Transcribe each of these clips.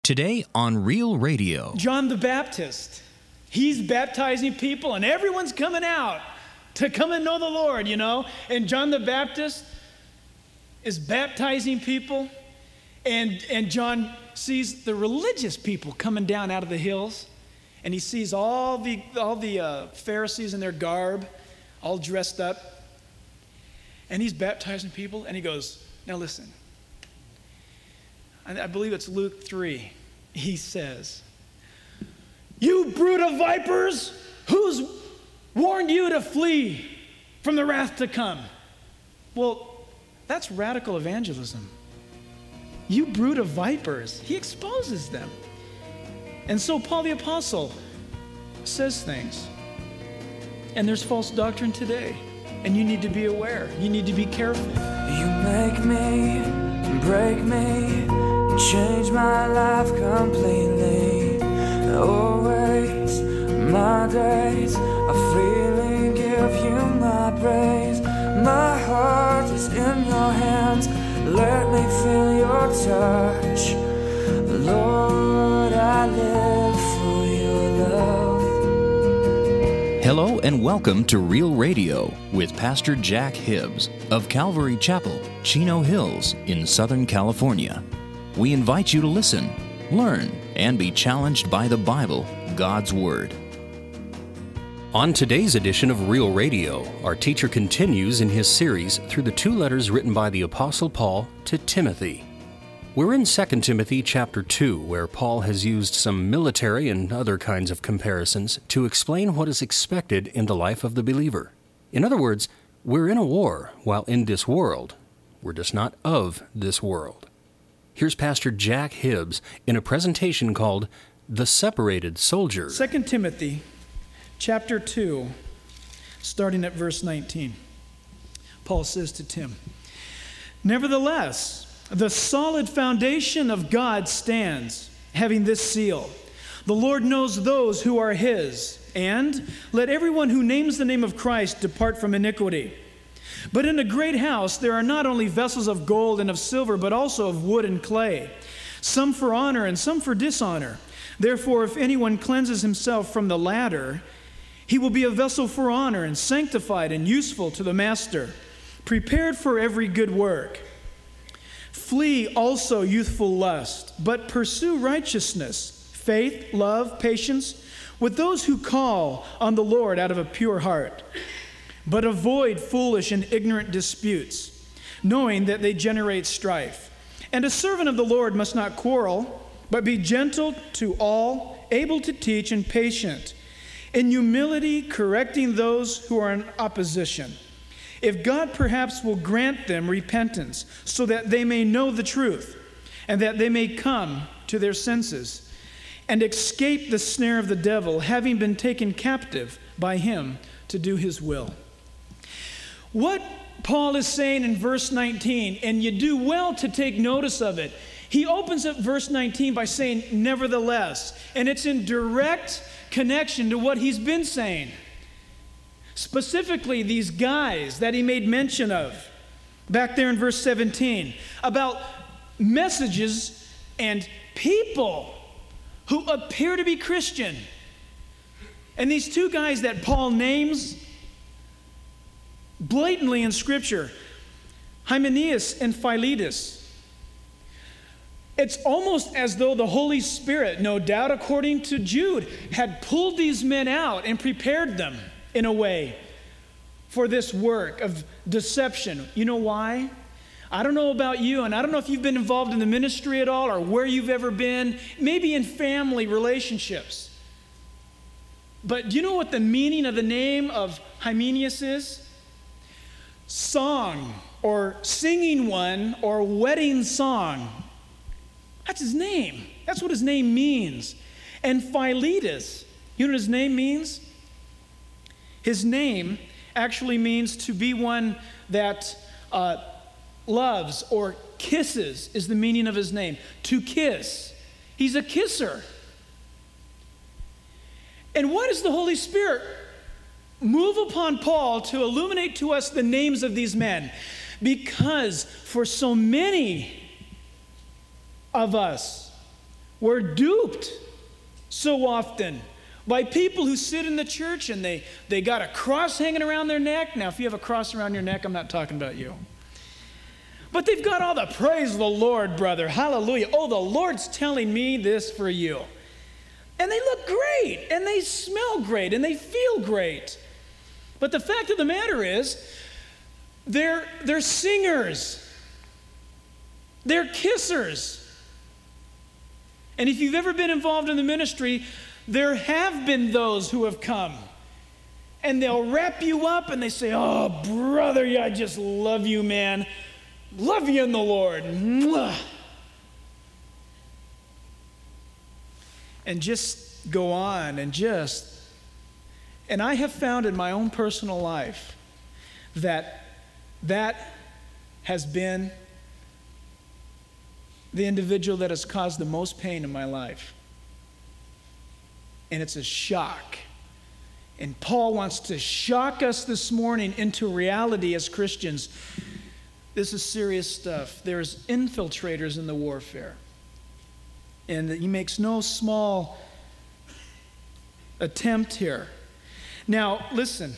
Today on Real Radio. John the Baptist, he's baptizing people and everyone's coming out to come and know the Lord, you know. And John the Baptist is baptizing people and John sees the religious people coming down out of the hills, and he sees all the Pharisees in their garb, all dressed up, and he's baptizing people, and he goes, now listen, I believe it's Luke 3. He says, "You brood of vipers, who's warned you to flee from the wrath to come?" Well, that's radical evangelism. You brood of vipers. He exposes them. And so Paul the Apostle says things. And there's false doctrine today. And you need to be aware. You need to be careful. You make me, break me, change my life completely. Always, my days are freely give you my praise. My heart is in your hands. Let me feel your touch. Lord, I live for your love. Hello and welcome to Real Radio with Pastor Jack Hibbs of Calvary Chapel, Chino Hills in Southern California. We invite you to listen, learn, and be challenged by the Bible, God's Word. On today's edition of Real Radio, our teacher continues in his series through the two letters written by the Apostle Paul to Timothy. We're in 2 Timothy chapter 2, where Paul has used some military and other kinds of comparisons to explain what is expected in the life of the believer. In other words, we're in a war while in this world. We're just not of this world. Here's Pastor Jack Hibbs in a presentation called The Separated Soldier. 2 Timothy chapter 2, starting at verse 19. Paul says to Tim, "Nevertheless, the solid foundation of God stands, having this seal. The Lord knows those who are his, and let everyone who names the name of Christ depart from iniquity. But in a great house there are not only vessels of gold and of silver, but also of wood and clay, some for honor and some for dishonor. Therefore, if anyone cleanses himself from the latter, he will be a vessel for honor and sanctified and useful to the master, prepared for every good work. Flee also youthful lust, but pursue righteousness, faith, love, patience, with those who call on the Lord out of a pure heart. But avoid foolish and ignorant disputes, knowing that they generate strife. And a servant of the Lord must not quarrel, but be gentle to all, able to teach, and patient, in humility correcting those who are in opposition. If God perhaps will grant them repentance, so that they may know the truth, and that they may come to their senses, and escape the snare of the devil, having been taken captive by him to do his will." What Paul is saying in verse 19, and you do well to take notice of it, he opens up verse 19 by saying, "Nevertheless," and it's in direct connection to what he's been saying. Specifically, these guys that he made mention of back there in verse 17 about messages and people who appear to be Christian. And these two guys that Paul names blatantly in Scripture, Hymenaeus and Philetus. It's almost as though the Holy Spirit, no doubt according to Jude, had pulled these men out and prepared them in a way for this work of deception. You know why? I don't know about you, and I don't know if you've been involved in the ministry at all or where you've ever been, maybe in family relationships. But do you know what the meaning of the name of Hymenaeus is? Song, or singing one, or wedding song. That's his name. That's what his name means. And Philetus, you know what his name means? His name actually means to be one that loves or kisses is the meaning of his name. To kiss. He's a kisser. And why does the Holy Spirit move upon Paul to illuminate to us the names of these men? Because for so many of us, We're duped so often by people who sit in the church and they got a cross hanging around their neck. Now, if you have a cross around your neck, I'm not talking about you. But they've got all the praise the Lord, brother. Hallelujah. Oh, the Lord's telling me this for you. And they look great, and they smell great, and they feel great. But the fact of the matter is, they're singers. They're kissers. And if you've ever been involved in the ministry, there have been those who have come. And they'll wrap you up and they say, oh, brother, I just love you, man. Love you in the Lord. Mwah. And just go on and I have found in my own personal life that has been the individual that has caused the most pain in my life. And it's a shock. And Paul wants to shock us this morning into reality as Christians. This is serious stuff. There's infiltrators in the warfare. And he makes no small attempt here. Now, listen.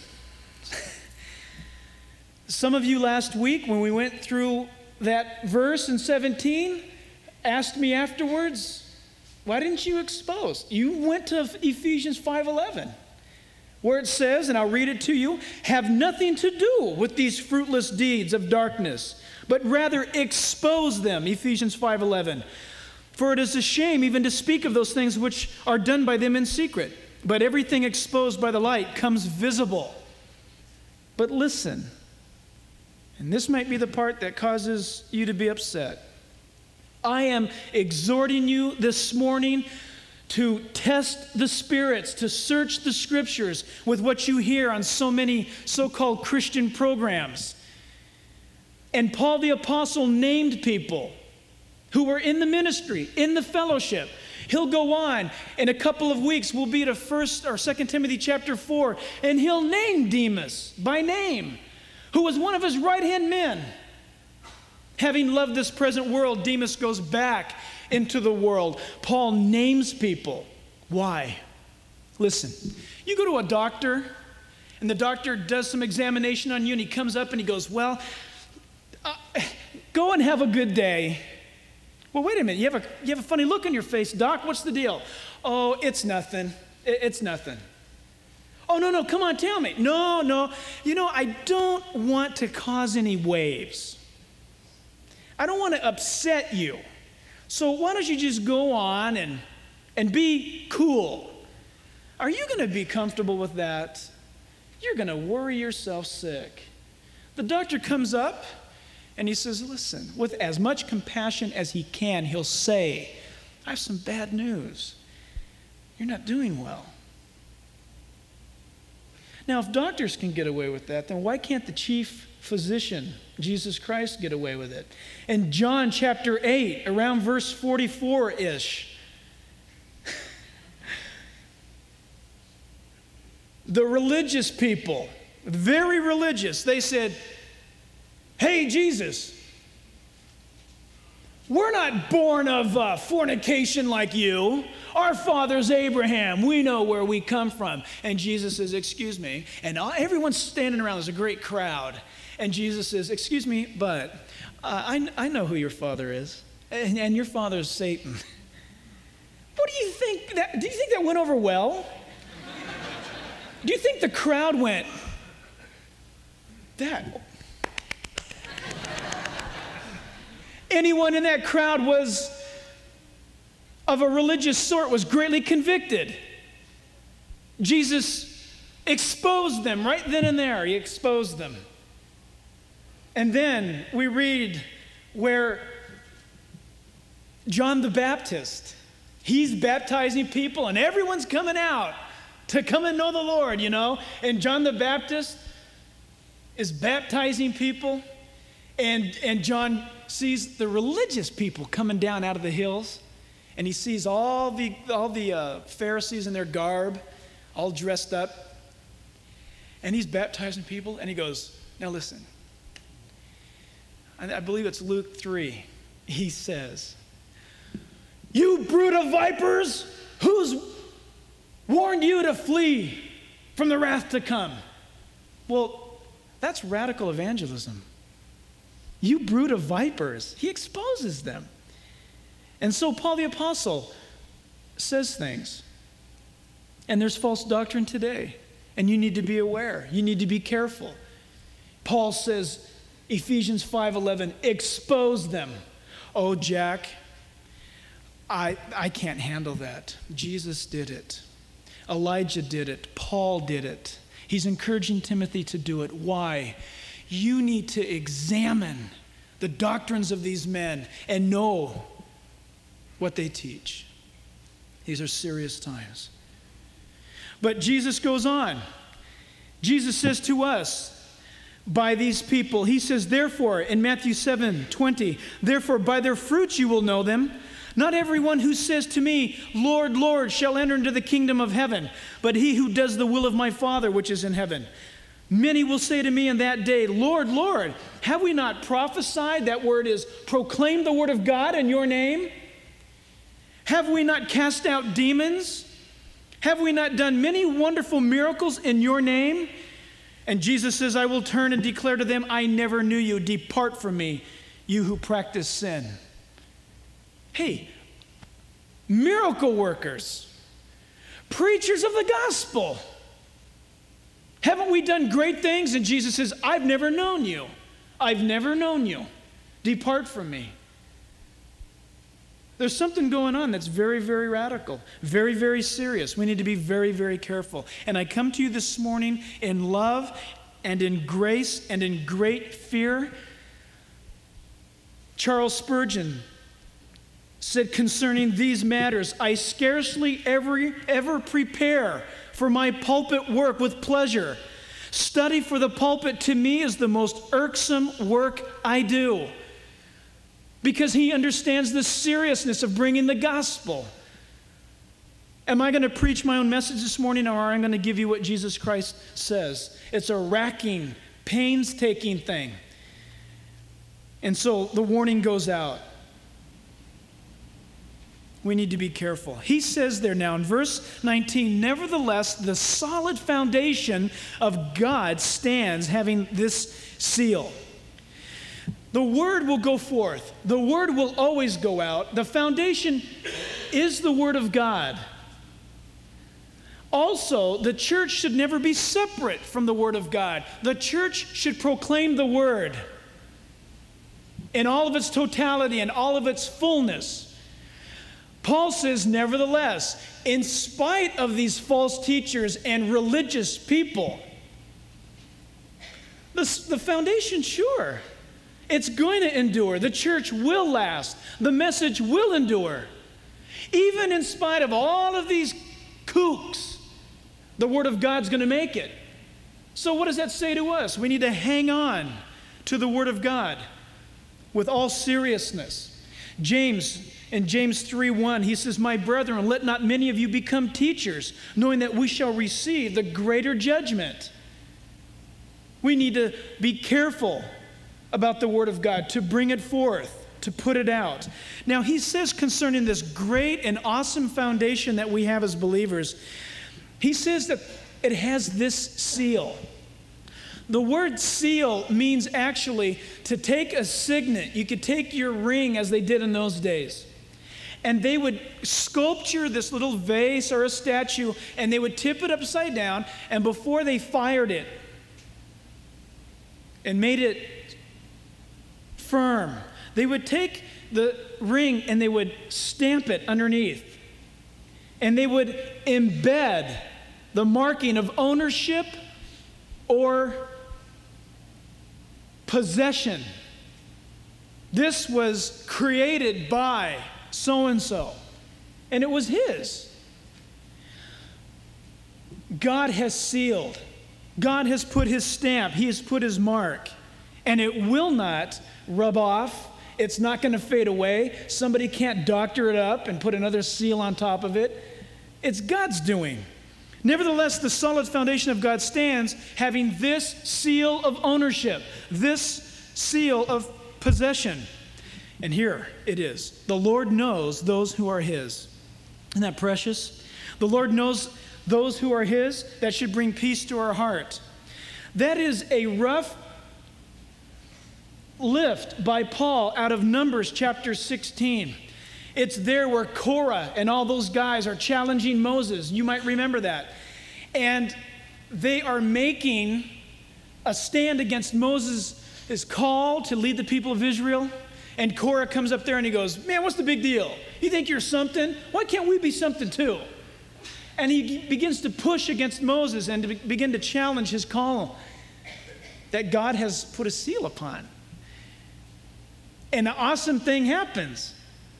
Some of you last week, when we went through that verse in 17, asked me afterwards, why didn't you expose? You went to Ephesians 5:11, where it says, and I'll read it to you, have nothing to do with these fruitless deeds of darkness, but rather expose them, Ephesians 5:11. For it is a shame even to speak of those things which are done by them in secret. But everything exposed by the light comes visible. But listen, and this might be the part that causes you to be upset. I am exhorting you this morning to test the spirits, to search the scriptures with what you hear on so many so-called Christian programs. And Paul the Apostle named people who were in the ministry, in the fellowship. He'll go on. In a couple of weeks, we'll be at 1 or 2 Timothy chapter 4, and he'll name Demas by name, who was one of his right-hand men. Having loved this present world, Demas goes back into the world. Paul names people. Why? Listen, you go to a doctor, and the doctor does some examination on you, and he comes up and he goes, well, go and have a good day. Well, wait a minute. You have a funny look on your face, Doc. What's the deal? Oh, it's nothing. It's nothing. Oh, no, come on, tell me. No. You know, I don't want to cause any waves. I don't want to upset you. So why don't you just go on and be cool? Are you going to be comfortable with that? You're going to worry yourself sick. The doctor comes up and he says, listen, with as much compassion as he can, he'll say, I have some bad news. You're not doing well. Now, if doctors can get away with that, then why can't the chief physician, Jesus Christ, get away with it? In John chapter 8, around verse 44-ish, the religious people, very religious, they said, hey, Jesus, we're not born of fornication like you. Our father's Abraham. We know where we come from. And Jesus says, excuse me. And everyone's standing around. There's a great crowd. And Jesus says, excuse me, but I know who your father is. And your father is Satan. What do you think? Do you think that went over well? Do you think the crowd went, that? Anyone in that crowd was of a religious sort was greatly convicted. Jesus exposed them right then and there. He exposed them. And then we read where John the Baptist, he's baptizing people and everyone's coming out to come and know the Lord, you know. And John the Baptist is baptizing people, and John sees the religious people coming down out of the hills, and he sees all the Pharisees in their garb, all dressed up, and he's baptizing people, and he goes, now listen, I believe it's Luke 3, he says, You brood of vipers, who's warned you to flee from the wrath to come? Well, that's radical evangelism. You brood of vipers. He exposes them. And so Paul the Apostle says things. And there's false doctrine today. And you need to be aware. You need to be careful. Paul says, Ephesians 5:11, expose them. Oh, Jack, I can't handle that. Jesus did it. Elijah did it. Paul did it. He's encouraging Timothy to do it. Why? You need to examine the doctrines of these men and know what they teach. These are serious times. But Jesus goes on. Jesus says to us, by these people, he says, therefore, in Matthew 7:20, therefore by their fruits you will know them. Not everyone who says to me, Lord, Lord, shall enter into the kingdom of heaven, but he who does the will of my Father which is in heaven. Many will say to me in that day, Lord, Lord, have we not prophesied? That word is proclaimed the word of God in your name? Have we not cast out demons? Have we not done many wonderful miracles in your name? And Jesus says, I will turn and declare to them, I never knew you. Depart from me, you who practice sin. Hey, miracle workers, preachers of the gospel. Haven't we done great things? And Jesus says, I've never known you. I've never known you. Depart from me. There's something going on that's very, very radical, very, very serious. We need to be very, very careful. And I come to you this morning in love and in grace and in great fear. Charles Spurgeon said concerning these matters, I scarcely ever prepare for my pulpit work with pleasure. Study for the pulpit to me is the most irksome work I do, because he understands the seriousness of bringing the gospel. Am I going to preach my own message this morning, or am I going to give you what Jesus Christ says? It's a racking, painstaking thing. And so the warning goes out. We need to be careful. He says there now in verse 19, nevertheless, the solid foundation of God stands, having this seal. The word will go forth. The word will always go out. The foundation is the word of God. Also, the church should never be separate from the word of God. The church should proclaim the word in all of its totality and all of its fullness. Paul says, nevertheless, in spite of these false teachers and religious people, the foundation, sure, it's going to endure. The church will last. The message will endure. Even in spite of all of these kooks, the word of God's going to make it. So what does that say to us? We need to hang on to the word of God with all seriousness. In James 3:1, he says, my brethren, let not many of you become teachers, knowing that we shall receive the greater judgment. We need to be careful about the word of God, to bring it forth, to put it out. Now, he says concerning this great and awesome foundation that we have as believers, he says that it has this seal. The word seal means actually to take a signet. You could take your ring, as they did in those days, and they would sculpture this little vase or a statue, and they would tip it upside down, and before they fired it and made it firm, they would take the ring and they would stamp it underneath, and they would embed the marking of ownership or possession. This was created by so-and-so, and it was his. God has sealed. God has put his stamp. He has put his mark, and it will not rub off. It's not going to fade away. Somebody can't doctor it up and put another seal on top of it. It's God's doing. Nevertheless, the solid foundation of God stands, having this seal of ownership, this seal of possession. And here it is. The Lord knows those who are his. Isn't that precious? The Lord knows those who are his. That should bring peace to our heart. That is a rough lift by Paul out of Numbers chapter 16. It's there where Korah and all those guys are challenging Moses. You might remember that. And they are making a stand against Moses' call to lead the people of Israel. And Korah comes up there and he goes, man, what's the big deal? You think you're something? Why can't we be something too? And he begins to push against Moses and to begin to challenge his call that God has put a seal upon. And an awesome thing happens.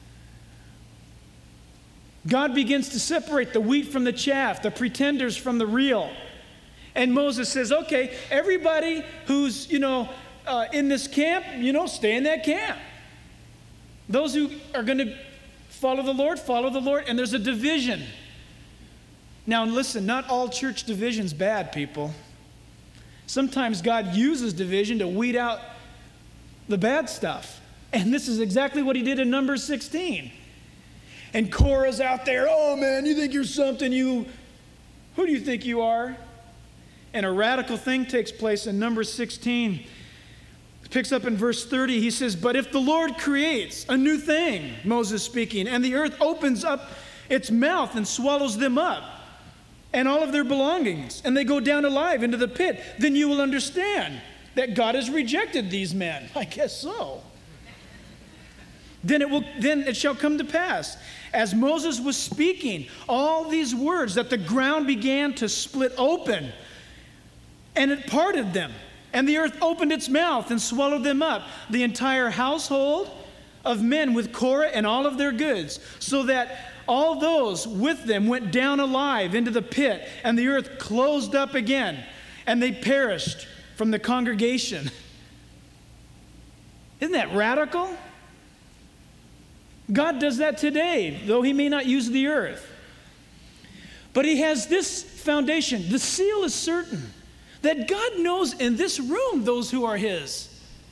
God begins to separate the wheat from the chaff, the pretenders from the real. And Moses says, okay, everybody who's, in this camp, stay in that camp. Those who are going to follow the Lord, and there's a division. Now listen, not all church division's bad, people. Sometimes God uses division to weed out the bad stuff. And this is exactly what he did in Numbers 16. And Korah's out there, oh man, you think you're something, who do you think you are? And a radical thing takes place in Numbers 16. It picks up in verse 30. He says, but if the Lord creates a new thing, Moses speaking, and the earth opens up its mouth and swallows them up, and all of their belongings, and they go down alive into the pit, then you will understand that God has rejected these men. I guess so. Then it shall come to pass, as Moses was speaking all these words, that the ground began to split open, and it parted them. And the earth opened its mouth and swallowed them up, the entire household of men with Korah and all of their goods, so that all those with them went down alive into the pit, and the earth closed up again, and they perished from the congregation. Isn't that radical? God does that today, though he may not use the earth. But he has this foundation. The seal is certain that God knows in this room those who are his.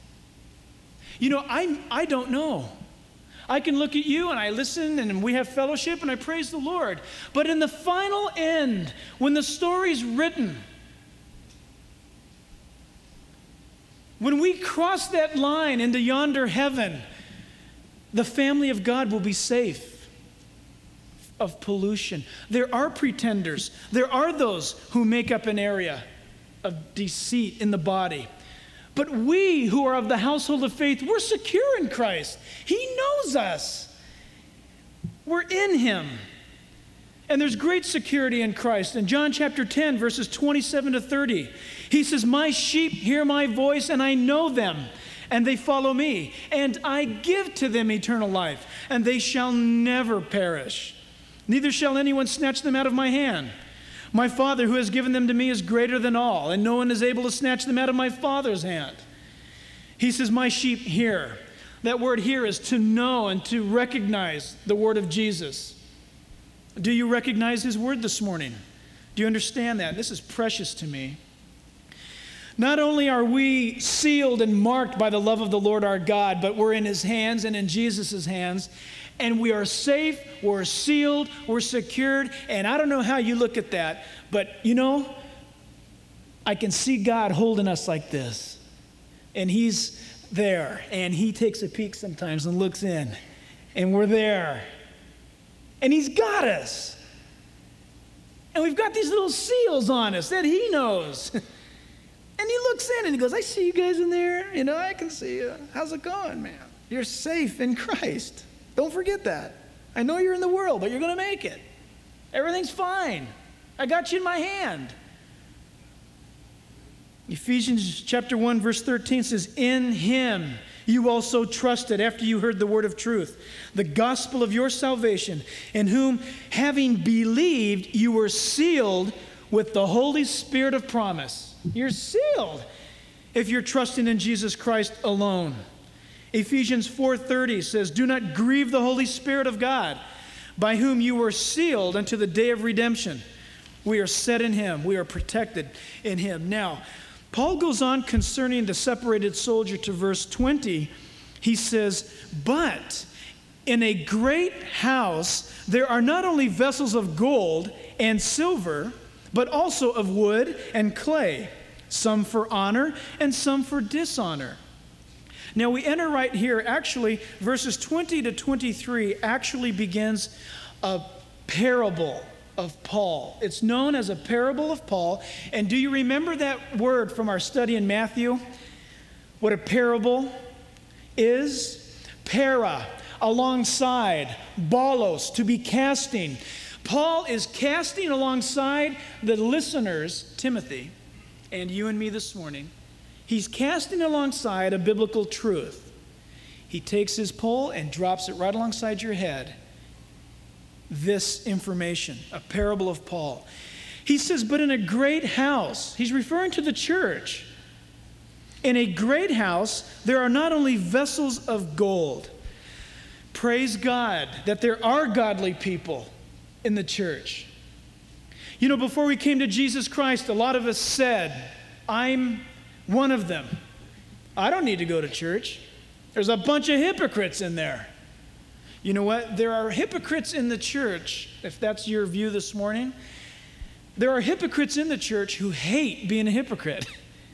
I don't know. I can look at you and I listen and we have fellowship and I praise the Lord. But in the final end, when the story's written, when we cross that line into yonder heaven, the family of God will be safe of pollution. There are pretenders. There are those who make up an area of deceit in the body. But we who are of the household of faith, we're secure in Christ. He knows us. We're in him. And there's great security in Christ. In John chapter 10, verses 27 to 30, he says, my sheep hear my voice, and I know them, and they follow me. And I give to them eternal life, and they shall never perish. Neither shall anyone snatch them out of my hand. My Father who has given them to me is greater than all, and no one is able to snatch them out of my Father's hand. He says, my sheep hear. That word hear is to know and to recognize the word of Jesus. Do you recognize his word this morning? Do you understand that? This is precious to me. Not only are we sealed and marked by the love of the Lord our God, but we're in his hands and in Jesus' hands. And we are safe, we're sealed, we're secured. And I don't know how you look at that, but I can see God holding us like this. And he's there, and he takes a peek sometimes and looks in. And we're there. And he's got us. And we've got these little seals on us that he knows. And he looks in and he goes, I see you guys in there. I can see you. How's it going, man? You're safe in Christ. Don't forget that. I know you're in the world, but you're going to make it. Everything's fine. I got you in my hand. Ephesians chapter 1, verse 13 says, in him you also trusted after you heard the word of truth, the gospel of your salvation, in whom, having believed, you were sealed with the Holy Spirit of promise. You're sealed if you're trusting in Jesus Christ alone. Ephesians 4:30 says, do not grieve the Holy Spirit of God, by whom you were sealed unto the day of redemption. We are set in him. We are protected in him. Now, Paul goes on concerning the separated soldier to verse 20. He says, "But in a great house there are not only vessels of gold and silver, but also of wood and clay, some for honor and some for dishonor." Now we enter right here, actually, verses 20 to 23 actually begins a parable of Paul. It's known as a parable of Paul. And do you remember that word from our study in Matthew? What a parable is? Para, alongside, balos, to be casting. Paul is casting alongside the listeners, Timothy, and you and me this morning. He's casting alongside a biblical truth. He takes his pole and drops it right alongside your head. This information, a parable of Paul. He says, "But in a great house," he's referring to the church. "In a great house, there are not only vessels of gold." Praise God that there are godly people in the church. You know, before we came to Jesus Christ, a lot of us said, "I'm one of them. I don't need to go to church. There's a bunch of hypocrites in there." You know what? There are hypocrites in the church, if that's your view this morning. There are hypocrites in the church who hate being a hypocrite.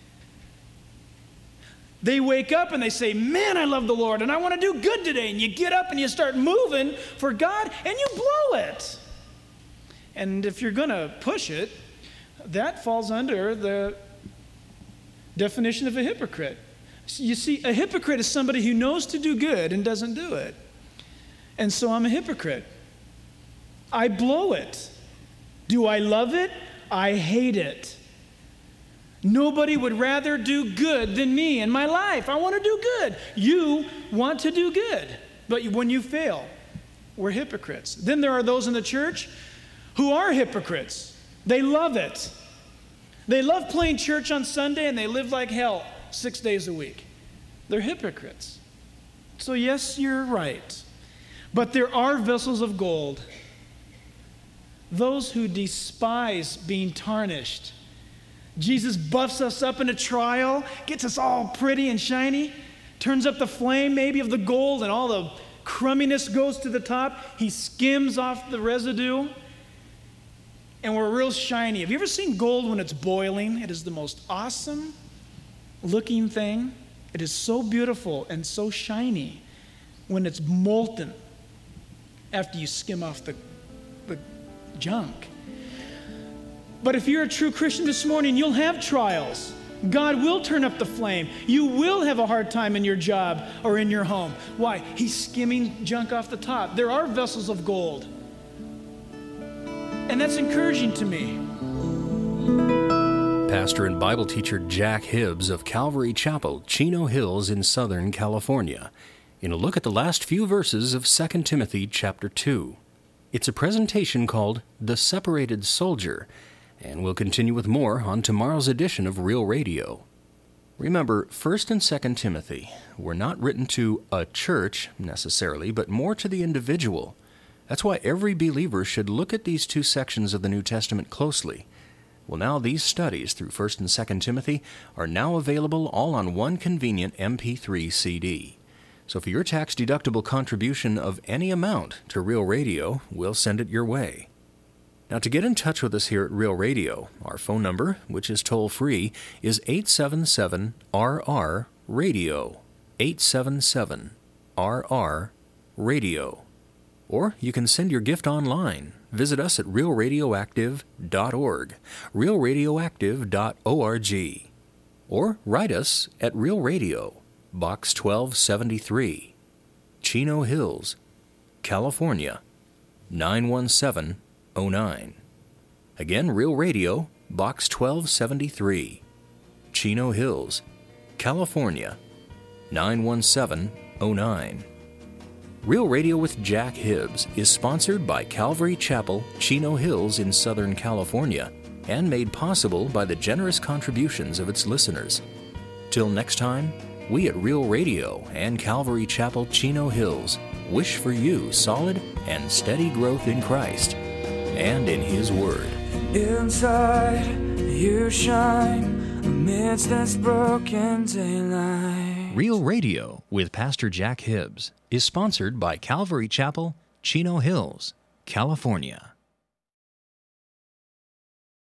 They wake up and they say, "Man, I love the Lord and I want to do good today." And you get up and you start moving for God and you blow it. And if you're going to push it, that falls under the definition of a hypocrite. You see, a hypocrite is somebody who knows to do good and doesn't do it. And so I'm a hypocrite. I blow it. Do I love it? I hate it. Nobody would rather do good than me in my life. I want to do good. You want to do good. But when you fail, we're hypocrites. Then there are those in the church who are hypocrites. They love it. They love playing church on Sunday and they live like hell 6 days a week. They're hypocrites. So yes, you're right. But there are vessels of gold. Those who despise being tarnished. Jesus buffs us up in a trial, gets us all pretty and shiny, turns up the flame maybe of the gold and all the crumminess goes to the top. He skims off the residue and we're real shiny. Have you ever seen gold when it's boiling? It is the most awesome looking thing. It is so beautiful and so shiny when it's molten after you skim off the junk. But if you're a true Christian this morning, you'll have trials. God will turn up the flame. You will have a hard time in your job or in your home. Why? He's skimming junk off the top. There are vessels of gold. And that's encouraging to me. Pastor and Bible teacher Jack Hibbs of Calvary Chapel, Chino Hills in Southern California, in a look at the last few verses of 2 Timothy chapter 2. It's a presentation called The Separated Soldier, and we'll continue with more on tomorrow's edition of Real Radio. Remember, 1 and 2 Timothy were not written to a church necessarily, but more to the individual. That's why every believer should look at these two sections of the New Testament closely. Well, now these studies through 1 and 2 Timothy are now available all on one convenient MP3 CD. So for your tax-deductible contribution of any amount to Real Radio, we'll send it your way. Now, to get in touch with us here at Real Radio, our phone number, which is toll-free, is 877-RR-RADIO, 877-RR-RADIO. Or you can send your gift online. Visit us at realradioactive.org, realradioactive.org. Or write us at Real Radio, Box 1273, Chino Hills, California, 91709. Again, Real Radio, Box 1273, Chino Hills, California, 91709. Real Radio with Jack Hibbs is sponsored by Calvary Chapel, Chino Hills in Southern California, and made possible by the generous contributions of its listeners. Till next time, we at Real Radio and Calvary Chapel, Chino Hills wish for you solid and steady growth in Christ and in His Word. Inside, you shine amidst this broken daylight. Real Radio with Pastor Jack Hibbs is sponsored by Calvary Chapel, Chino Hills, California.